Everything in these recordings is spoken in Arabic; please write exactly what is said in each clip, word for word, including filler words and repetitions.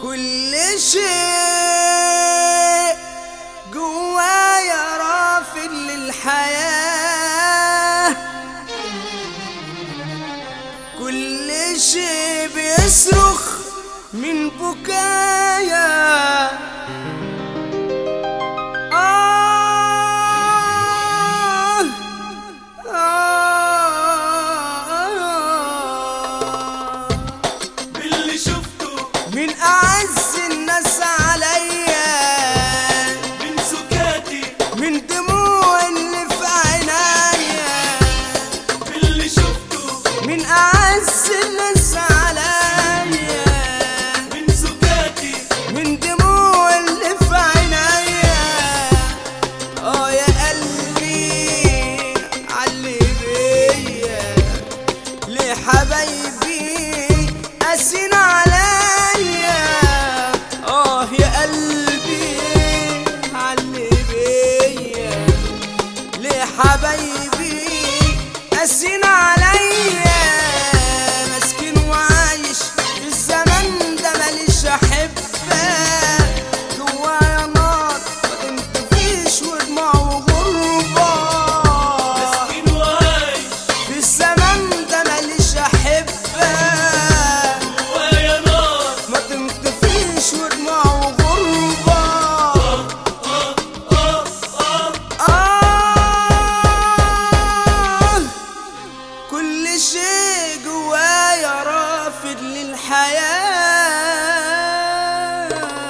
كل شيء جوايا رافض للحياة، كل شيء بيصرخ من بكايا. من أعز الناس عليا، من سكاتي، من دموع اللي في عينيا، باللي شفته من أعز الناس عليا، من سكاتي، من دموع اللي في عينيا. اه يا قلبي علي بيا ليه حبايبي قاسين عليا. اه يا قلبي علي بيا ليه حبايبي قاسين عليا. مسكين وعايش في الزمن ده ماليش احبه، جوايا نار ما تنطفيش ودموع وغربه. مسكين وعايش في الزمن ده ماليش احبه، جوايا نار ما تنطفيش ودموع وغربه. آه كل شيء جوايا رافض للحياة.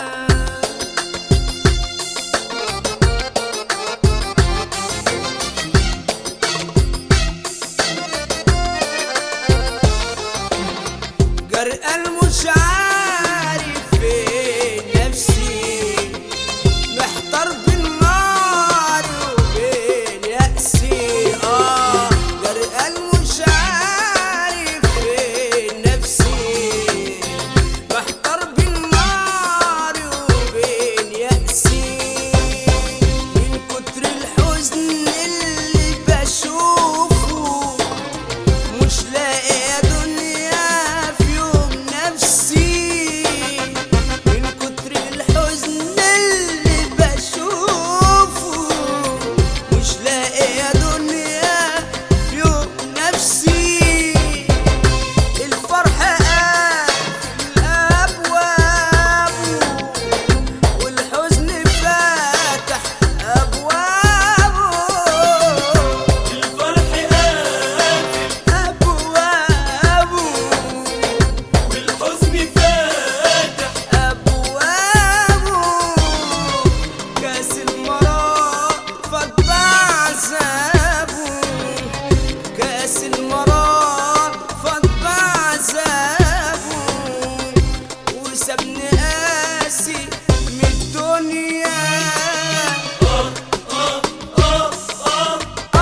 جرقان مش عارف فين نفسي، محتار بين نار وبين يأسي. اه جرقان مش عارف فين نفسي، محتار بين نار وبين يأسي. من كتر الحزن اللي بشوفه مش لاقي يا دنيا في يوم نفسي. من كتر الحزن اللي بشوفه مش لاقي يا دنيا في يوم نفسي. الفرح قافل أبوابه والحزن فاتح أبوابه. الفرح قافل أبوابه والحزن فاتح أبوابه. كاس المرار فات بعذابه، كاس المرار فات بعذابه. وسابني قاسي من الدنيا. آه آه آه آه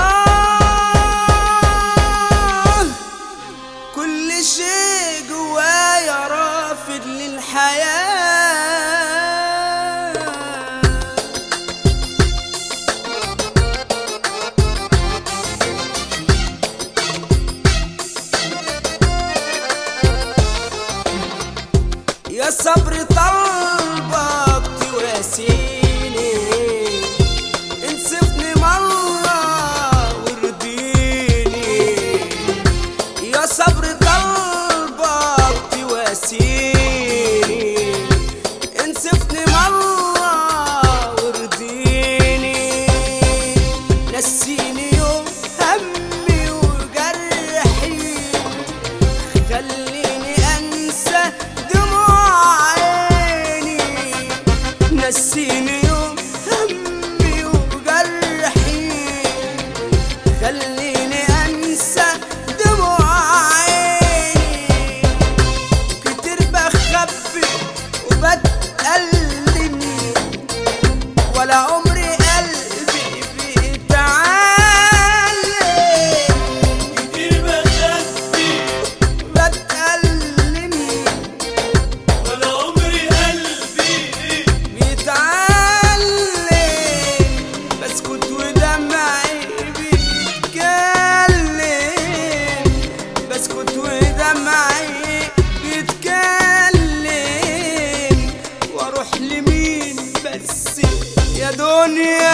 آه كل شيء جوايا رافض للحياة. يا صبر طلبك تواسيني، انصفني مرة وارضيني. يا صبر طلبك تواسيني، انصفني مرة وارضيني. نسيني يوم همي وجرحي، خليني انسى دموع عيني. نسيني يوم همي وجرحي، خليني انسى دموع عيني. كتير بخبي وبتألم ولا عمري قلبي بيتعلم. كتير بخبي بتألم ولا عمري قلبي بيتعلم. الدنيا